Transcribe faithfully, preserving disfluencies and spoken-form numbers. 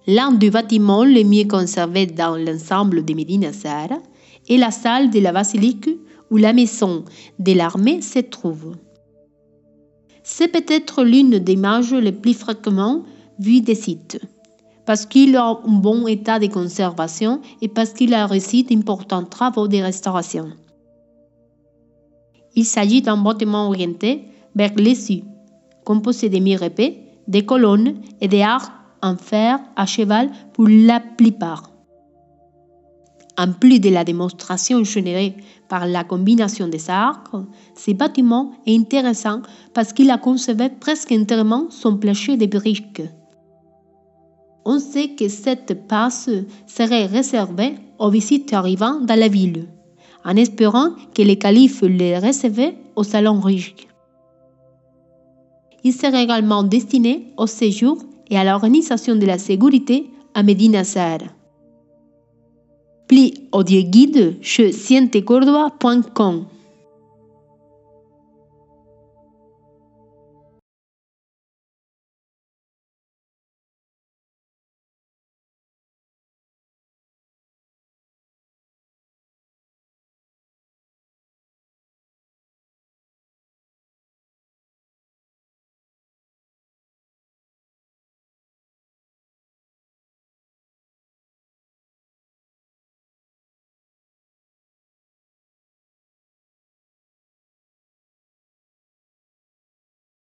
L'un des bâtiments les mieux conservés dans l'ensemble de Médina Sahara est la salle de la basilique où la maison de l'armée se trouve. C'est peut-être l'une des images les plus fréquemment vues des sites, parce qu'il a un bon état de conservation et parce qu'il a reçu d'importants travaux de restauration. Il s'agit d'un bâtiment orienté vers le sud, composé de murs épais, de colonnes et d'arcs en fer à cheval pour la plupart. En plus de la démonstration générée par la combinaison des arcs, ce bâtiment est intéressant parce qu'il a conservé presque entièrement son plancher de briques. On sait que cette passe serait réservée aux visites arrivant dans la ville, en espérant que le calife les recevait au salon riche. Il serait également destiné au séjour et à l'organisation de la sécurité à Médina Sahara. Plus audioguide chez siente cordoba point com